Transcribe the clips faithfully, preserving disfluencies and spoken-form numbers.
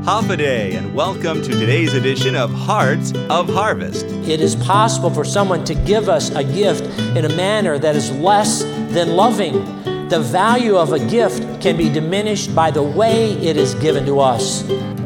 Hafa and welcome to today's edition of Hearts of Harvest. It is possible for someone to give us a gift in a manner that is less than loving. The value of a gift can be diminished by the way it is given to us.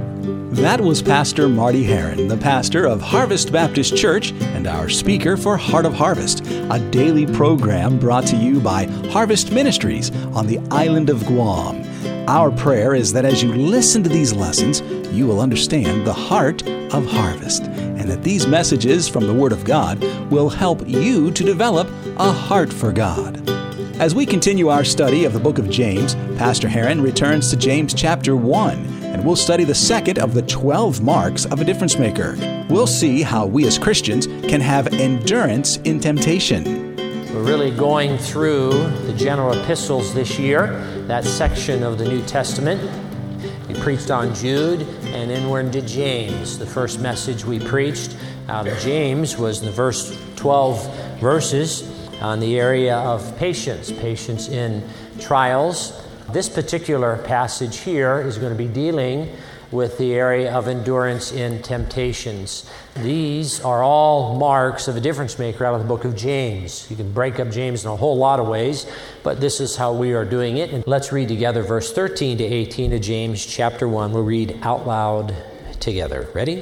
That was Pastor Marty Heron, the pastor of Harvest Baptist Church and our speaker for Heart of Harvest, a daily program brought to you by Harvest Ministries on the island of Guam. Our prayer is that as you listen to these lessons, you will understand the heart of harvest, and that these messages from the Word of God will help you to develop a heart for God. As we continue our study of the book of James, Pastor Heron returns to James chapter one, and we'll study the second of the twelve marks of a difference maker. We'll see how we as Christians can have endurance in temptation. We're really going through the general epistles this year, that section of the New Testament. We preached on Jude, and then we're into James. The first message we preached out of James was in the verse twelve verses on the area of patience, patience in trials. This particular passage here is going to be dealing with the area of endurance in temptations. These are all marks of a difference maker out of the book of James. You can break up James in a whole lot of ways, but this is how we are doing it. And let's read together verse thirteen to eighteen of James chapter one. We'll read out loud together. Ready?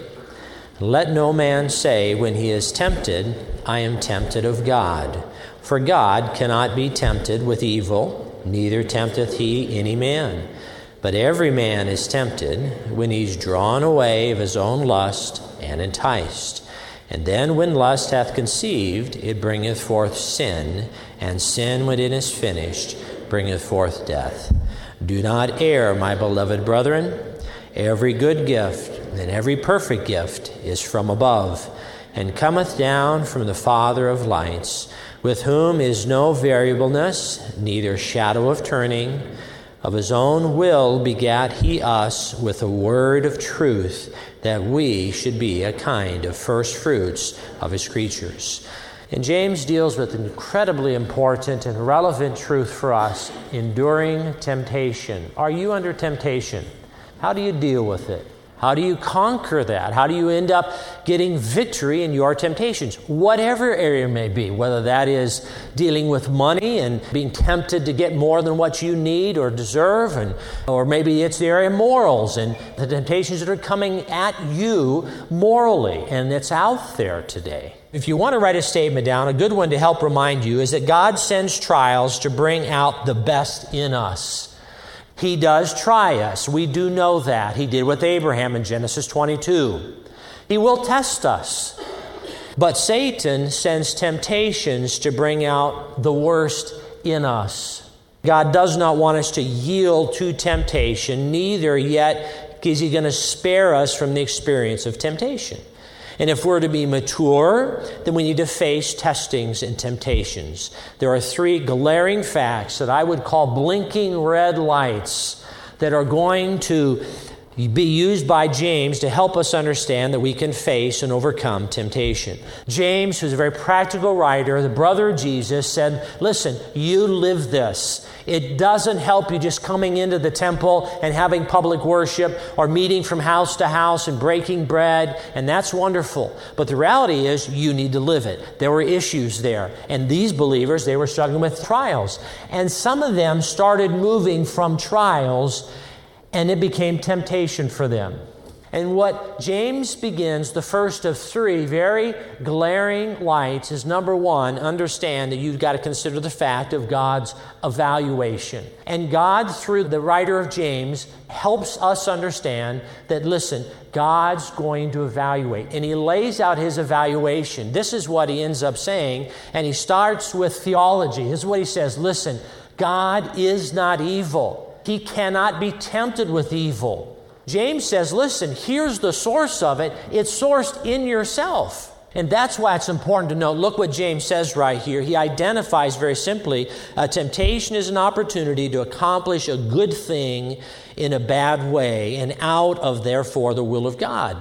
Let no man say when he is tempted, I am tempted of God. For God cannot be tempted with evil, neither tempteth he any man. But every man is tempted when he's drawn away of his own lust and enticed. And then when lust hath conceived, it bringeth forth sin, and sin, when it is finished, bringeth forth death. Do not err, my beloved brethren. Every good gift and every perfect gift is from above, and cometh down from the Father of lights, with whom is no variableness, neither shadow of turning. Of his own will begat he us with a word of truth, that we should be a kind of first fruits of his creatures. And James deals with an incredibly important and relevant truth for us, enduring temptation. Are you under temptation? How do you deal with it? How do you conquer that? How do you end up getting victory in your temptations? Whatever area it may be, whether that is dealing with money and being tempted to get more than what you need or deserve, and or maybe it's the area of morals and the temptations that are coming at you morally, and it's out there today. If you want to write a statement down, a good one to help remind you is that God sends trials to bring out the best in us. He does try us. We do know that. He did with Abraham in Genesis twenty-two. He will test us. But Satan sends temptations to bring out the worst in us. God does not want us to yield to temptation, neither yet is he going to spare us from the experience of temptation. And if we're to be mature, then we need to face testings and temptations. There are three glaring facts that I would call blinking red lights that are going to be used by James to help us understand that we can face and overcome temptation. James, who's a very practical writer, the brother of Jesus, said, listen, you live this. It doesn't help you just coming into the temple and having public worship or meeting from house to house and breaking bread, and that's wonderful. But the reality is you need to live it. There were issues there. And these believers, they were struggling with trials. And some of them started moving from trials, and it became temptation for them. And what James begins, the first of three very glaring lights, is number one, understand that you've got to consider the fact of God's evaluation. And God, through the writer of James, helps us understand that, listen, God's going to evaluate. And he lays out his evaluation. This is what he ends up saying. And he starts with theology. This is what he says. Listen, God is not evil. He cannot be tempted with evil. James says, listen, here's the source of it. It's sourced in yourself. And that's why it's important to note, look what James says right here. He identifies very simply, a temptation is an opportunity to accomplish a good thing in a bad way and out of, therefore, the will of God.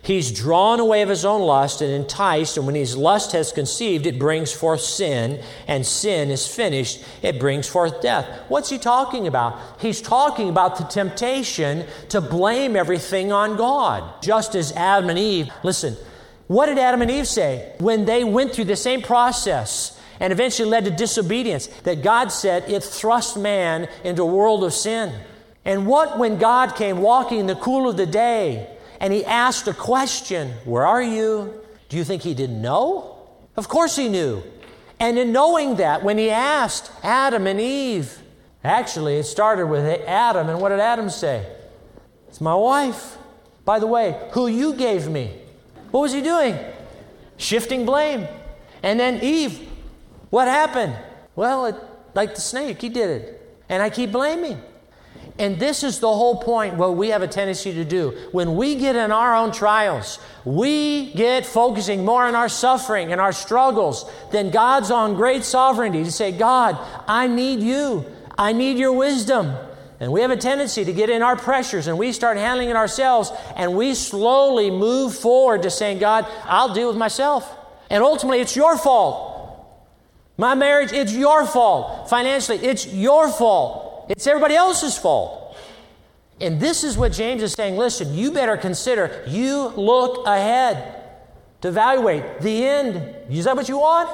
He's drawn away of his own lust and enticed, and when his lust has conceived, it brings forth sin, and sin is finished, it brings forth death. What's he talking about? He's talking about the temptation to blame everything on God. Just as Adam and Eve, listen, what did Adam and Eve say when they went through the same process and eventually led to disobedience? That God said it thrust man into a world of sin. And what when God came walking in the cool of the day, and he asked a question, where are you? Do you think he didn't know? Of course he knew. And in knowing that, when he asked Adam and Eve, actually it started with Adam, and what did Adam say? It's my wife. By the way, who you gave me. What was he doing? Shifting blame. And then Eve, what happened? Well, it, like the snake, he did it. And I keep blaming. And this is the whole point, what we have a tendency to do. When we get in our own trials, we get focusing more on our suffering and our struggles than God's on great sovereignty to say, God, I need you. I need your wisdom. And we have a tendency to get in our pressures and we start handling it ourselves, and we slowly move forward to saying, God, I'll deal with myself. And ultimately, it's your fault. My marriage, it's your fault. Financially, it's your fault. It's everybody else's fault. And this is what James is saying. Listen, you better consider, you look ahead to evaluate the end. Is that what you want?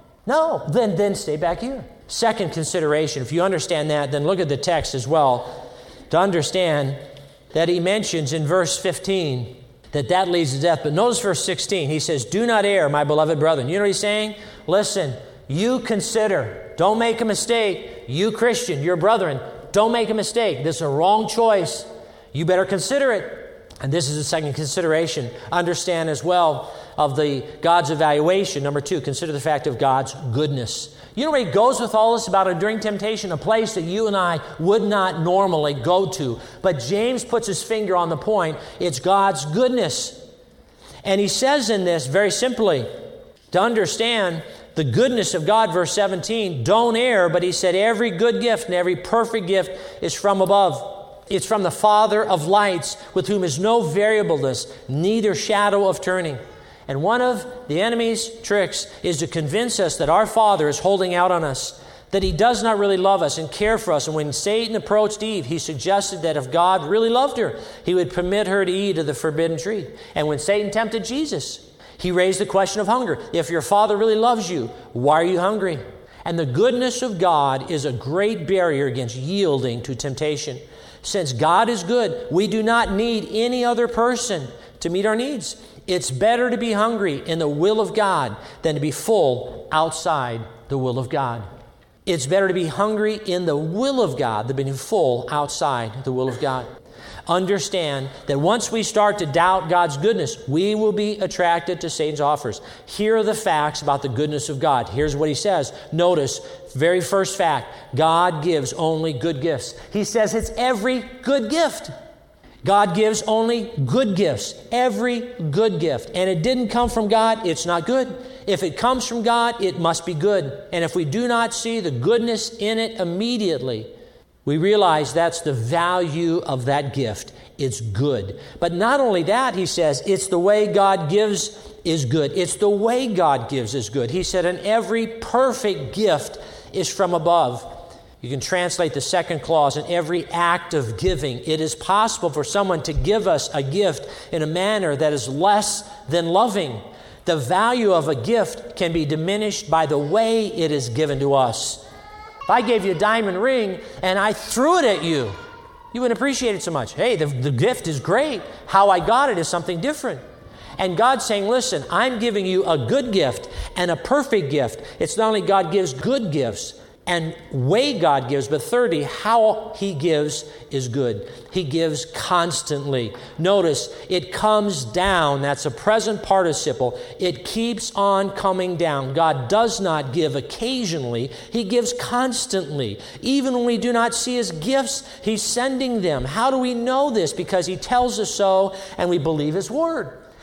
No. Then, then stay back here. Second consideration, if you understand that, then look at the text as well to understand that he mentions in verse fifteen that that leads to death. But notice verse sixteen. He says, do not err, my beloved brethren. You know what he's saying? Listen, you consider. Don't make a mistake. You Christian, your brethren, don't make a mistake. This is a wrong choice. You better consider it. And this is the second consideration. Understand as well of the God's evaluation. Number two, consider the fact of God's goodness. You know where he goes with all this about during temptation? A place that you and I would not normally go to. But James puts his finger on the point. It's God's goodness. And he says in this very simply, to understand the goodness of God, verse seventeen, don't err, but he said every good gift and every perfect gift is from above. It's from the Father of lights, with whom is no variableness, neither shadow of turning. And one of the enemy's tricks is to convince us that our Father is holding out on us, that he does not really love us and care for us. And when Satan approached Eve, he suggested that if God really loved her, he would permit her to eat of the forbidden tree. And when Satan tempted Jesus, he raised the question of hunger. If your Father really loves you, why are you hungry? And the goodness of God is a great barrier against yielding to temptation. Since God is good, we do not need any other person to meet our needs. It's better to be hungry in the will of God than to be full outside the will of God. It's better to be hungry in the will of God than to be full outside the will of God. Understand that once we start to doubt God's goodness, we will be attracted to Satan's offers. Here are the facts about the goodness of God. Here's what he says. Notice, very first fact, God gives only good gifts. He says it's every good gift. God gives only good gifts, every good gift. And it didn't come from God, it's not good. If it comes from God, it must be good. And if we do not see the goodness in it immediately, we realize that's the value of that gift. It's good. But not only that, he says, it's the way God gives is good. It's the way God gives is good. He said, and every perfect gift is from above. You can translate the second clause, in every act of giving. It is possible for someone to give us a gift in a manner that is less than loving. The value of a gift can be diminished by the way it is given to us. If I gave you a diamond ring and I threw it at you, you wouldn't appreciate it so much. Hey, the, the gift is great. How I got it is something different. And God's saying, listen, I'm giving you a good gift and a perfect gift. It's not only God gives good gifts and way God gives, but thirdly, how he gives is good. He gives constantly. Notice, it comes down. That's a present participle. It keeps on coming down. God does not give occasionally. He gives constantly. Even when we do not see his gifts, he's sending them. How do we know this? Because he tells us so, and we believe his word.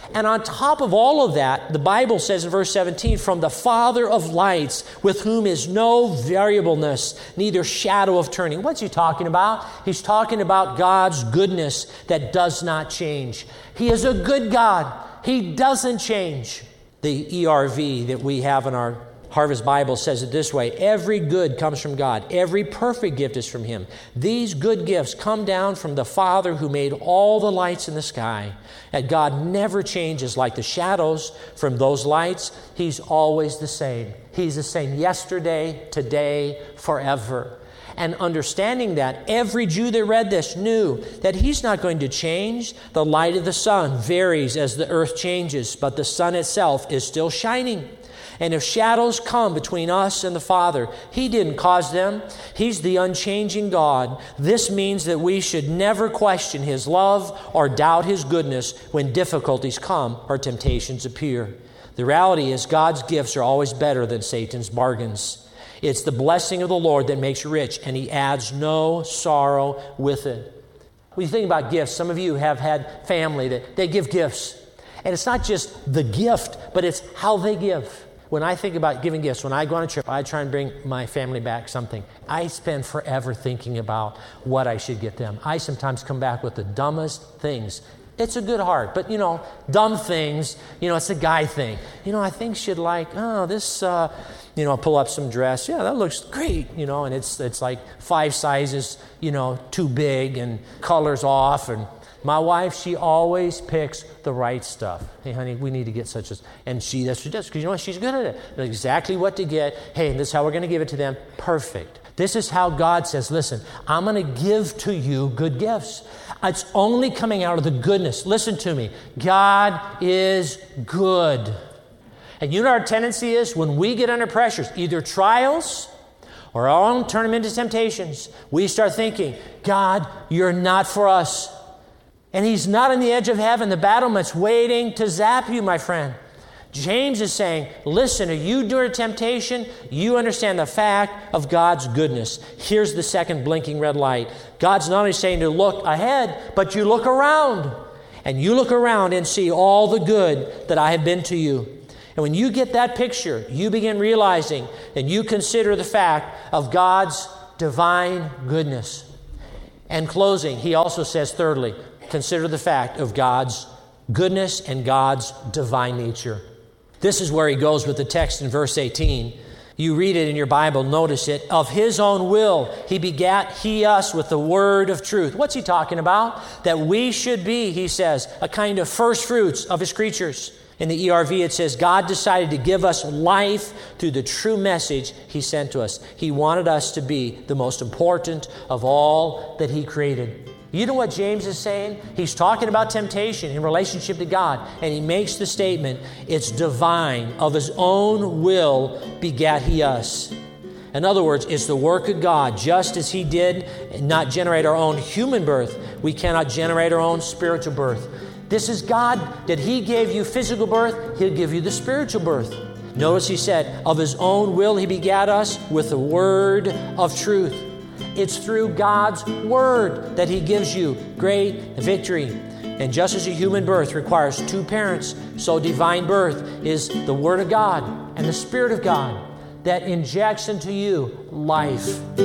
And on top of all of that, the Bible says in verse seventeen, from the Father of lights, with whom is no variableness, neither shadow of turning. What's he talking about? He's talking about God's goodness that does not change. He is a good God. He doesn't change. The E R V that we have in our Harvest Bible says it this way: every good comes from God. Every perfect gift is from Him. These good gifts come down from the Father who made all the lights in the sky. And God never changes like the shadows from those lights. He's always the same. He's the same yesterday, today, forever. And understanding that, every Jew that read this knew that He's not going to change. The light of the sun varies as the earth changes, but the sun itself is still shining. And if shadows come between us and the Father, He didn't cause them. He's the unchanging God. This means that we should never question His love or doubt His goodness when difficulties come or temptations appear. The reality is God's gifts are always better than Satan's bargains. It's the blessing of the Lord that makes rich, and He adds no sorrow with it. When you think about gifts, some of you have had family that they give gifts. And it's not just the gift, but it's how they give. When I think about giving gifts, when I go on a trip, I try and bring my family back something. I spend forever thinking about what I should get them. I sometimes come back with the dumbest things. It's a good heart, but, you know, dumb things, you know, it's a guy thing. You know, I think she'd like, oh, this, uh, you know, I'll pull up some dress. Yeah, that looks great, you know, and it's it's like five sizes, you know, too big and colors off. And my wife, she always picks the right stuff. Hey, honey, we need to get such a... And she, that's what she does, because you know what? She's good at it. Knows exactly what to get. Hey, this is how we're going to give it to them. Perfect. This is how God says, listen, I'm going to give to you good gifts. It's only coming out of the goodness. Listen to me. God is good. And you know what our tendency is? When we get under pressures, either trials or our own turn them into temptations, we start thinking, God, you're not for us. And He's not on the edge of heaven. The battlement's waiting to zap you, my friend. James is saying, listen, are you during temptation? You understand the fact of God's goodness. Here's the second blinking red light. God's not only saying to look ahead, but you look around. And you look around and see all the good that I have been to you. And when you get that picture, you begin realizing and you consider the fact of God's divine goodness. And closing, he also says, thirdly, consider the fact of God's goodness and God's divine nature. This is where he goes with the text in verse eighteen. You read it in your Bible, notice it. Of His own will, He begat He us with the word of truth. What's he talking about? That we should be, he says, a kind of first fruits of His creatures. In the E R V, it says, God decided to give us life through the true message He sent to us. He wanted us to be the most important of all that He created. You know what James is saying? He's talking about temptation in relationship to God, and he makes the statement, it's divine. Of His own will begat He us. In other words, it's the work of God. Just as He did not generate our own human birth, we cannot generate our own spiritual birth. This is God, that He gave you physical birth, He'll give you the spiritual birth. Notice he said, of His own will He begat us with the word of truth. It's through God's word that He gives you great victory. And just as a human birth requires two parents, so divine birth is the word of God and the Spirit of God that injects into you life.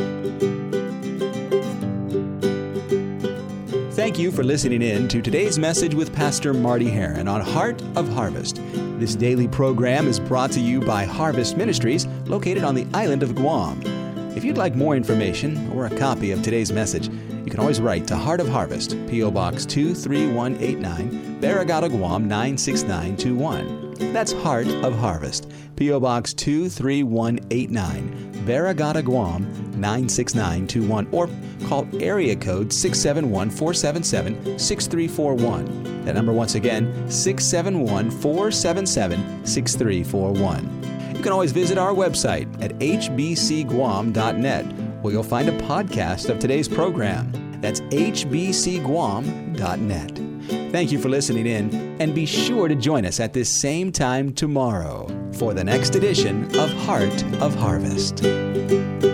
Thank you for listening in to today's message with Pastor Marty Heron on Heart of Harvest. This daily program is brought to you by Harvest Ministries, located on the island of Guam. If you'd like more information or a copy of today's message, you can always write to Heart of Harvest, P O Box two three one eight nine, Barragata, Guam nine six nine two one. That's Heart of Harvest, P O Box two three one eight nine, Barragata, Guam nine six nine two one, or call area code six seven one, four seven seven, six three four one. That number once again, six seven one, four seven seven, six three four one. You can always visit our website at h b c guam dot net, where you'll find a podcast of today's program. That's h b c guam dot net. Thank you for listening in, and be sure to join us at this same time tomorrow for the next edition of Heart of Harvest.